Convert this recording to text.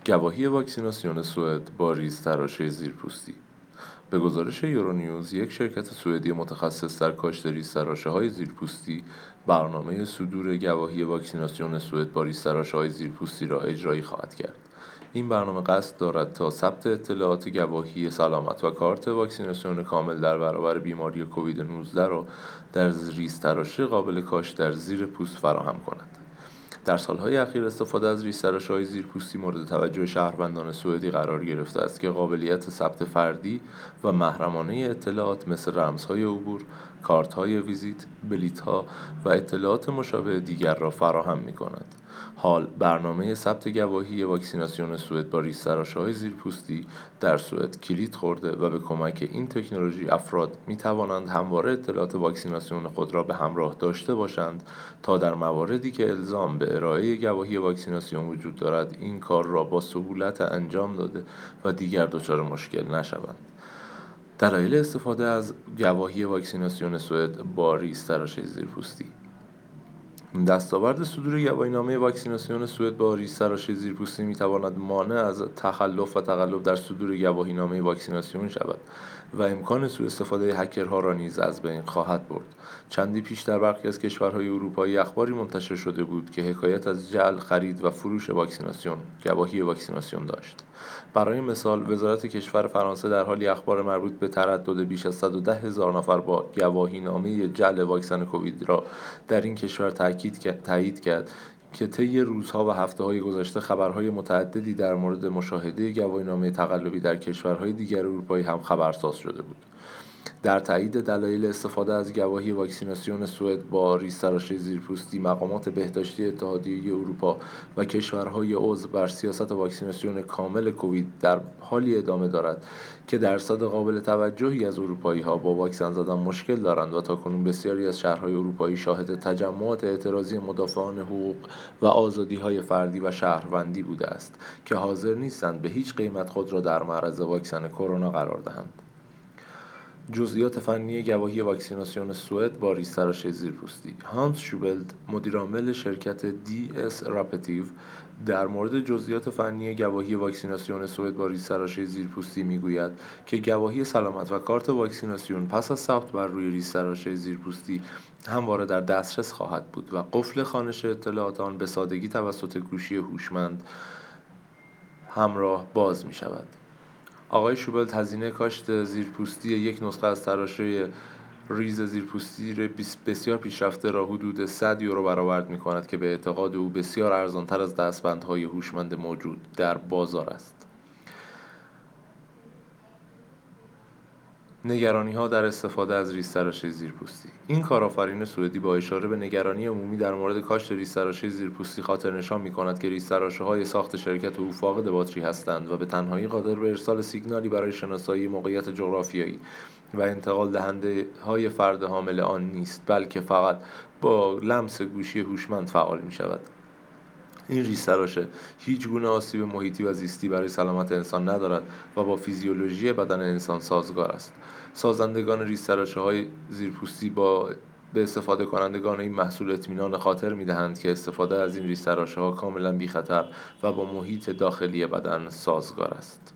گواهی واکسیناسیون سوئد با ریزتراشه زیرپوستی. به گزارش یورونیوز، یک شرکت سوئدی متخصص در کاشت ریزتراشه‌های زیرپوستی برنامه صدور گواهی واکسیناسیون سوئد با ریزتراشه‌های زیرپوستی را اجرایی خواهد کرد. این برنامه قصد دارد تا ثبت اطلاعات گواهی سلامت و کارت واکسیناسیون کامل در برابر بیماری کووید 19 را در ریزتراشه قابل کاشت در زیر پوست فراهم کند. در سالهای اخیر استفاده از ریزتراشه‌های زیرپوستی مورد توجه شهروندان سوئدی قرار گرفته است که قابلیت ثبت فردی و محرمانه اطلاعات مثل رمزهای عبور، کارت‌های ویزیت، بلیط‌ها و اطلاعات مشابه دیگر را فراهم می‌کند. حال برنامه ثبت گواهی واکسیناسیون سوئد با ریزتراشه‌های زیرپوستی در سوئد کلید خورده و به کمک این تکنولوژی افراد می‌توانند همواره اطلاعات واکسیناسیون خود را به همراه داشته باشند تا در مواردی که الزام به ارائه گواهی واکسیناسیون وجود دارد این کار را با سهولت انجام داده و دیگر دچار مشکل نشوند. دلایل استفاده از گواهی واکسیناسیون سوئد با ریزتراشه زیرپوستی. دستاورد صدور گواهینامه واکسیناسیون سوئد با ریزتراشه زیرپوستی می‌تواند مانع از تخلف و تقلب در صدور گواهینامه واکسیناسیون شود و امکان سوء استفاده هکرها را نیز از بین خواهد برد. چندی پیش در برخی از کشورهای اروپایی اخباری منتشر شده بود که حکایت از جعل خرید و فروش گواهی واکسیناسیون داشت. برای مثال، وزارت کشور فرانسه در حالی اخبار مربوط به تردد بیش از 110,000 نفر با گواهینامه جعل واکسن کووید را در این کشور تایید کرد که طی روزها و هفته‌های گذشته خبرهای متعددی در مورد مشاهده گواهینامه تقلبی در کشورهای دیگر اروپایی هم خبرساز شده بود. در تایید دلایل استفاده از گواهی واکسیناسیون سوئد با ریزتراشه زیرپوستی، مقامات بهداشتی اتحادیه اروپا و کشورهای عضو بر سیاست واکسیناسیون کامل کووید در حالی ادامه دارد که درصد قابل توجهی از اروپایی‌ها با واکسن زدن مشکل دارند و تاکنون بسیاری از شهرهای اروپایی شاهد تجمعات اعتراضی مدافعان حقوق و آزادی‌های فردی و شهروندی بوده است که حاضر نیستند به هیچ قیمت خود را در معرض واکسن کرونا قرار دهند. جزئیات فنی گواهی واکسیناسیون سوئد با ریزتراشه زیرپوستی. هانس شوبلد، مدیرعامل شرکت DS راپتیو، در مورد جزئیات فنی گواهی واکسیناسیون سوئد با ریزتراشه زیرپوستی میگوید که گواهی سلامت و کارت واکسیناسیون پس از ثبت بر روی ریزتراشه زیرپوستی همواره در دسترس خواهد بود و قفل خوانش اطلاعات آن به سادگی توسط گوشی هوشمند همراه باز می شود. آقای شوبلد هزینه کاشت زیرپوستی یک نسخه از تراشه ریز زیرپوستی بسیار پیشرفته را حدود 100 یورو برآورد می‌کند که به اعتقاد او بسیار ارزان‌تر از دستبندهای هوشمند موجود در بازار است. نگرانی‌ها در استفاده از ریزتراشه زیرپوستی. این کارآفرین سوئدی با اشاره به نگرانی عمومی در مورد کاشت ریزتراشه زیرپوستی خاطرنشان می‌کند که ریزتراشه‌های ساخت شرکت او فاقد باتری هستند و به تنهایی قادر به ارسال سیگنالی برای شناسایی موقعیت جغرافیایی و انتقال دهنده‌های فرد حامل آن نیست، بلکه فقط با لمس گوشی هوشمند فعال می‌شود. این ریزتراشه هیچ گونه آسیب محیطی و زیستی برای سلامت انسان ندارد و با فیزیولوژی بدن انسان سازگار است. سازندگان ریزتراشه‌های زیرپوستی به استفاده کنندگان این محصول اطمینان خاطر می‌دهند که استفاده از این ریزتراشه‌ها کاملا بی‌خطر و با محیط داخلی بدن سازگار است.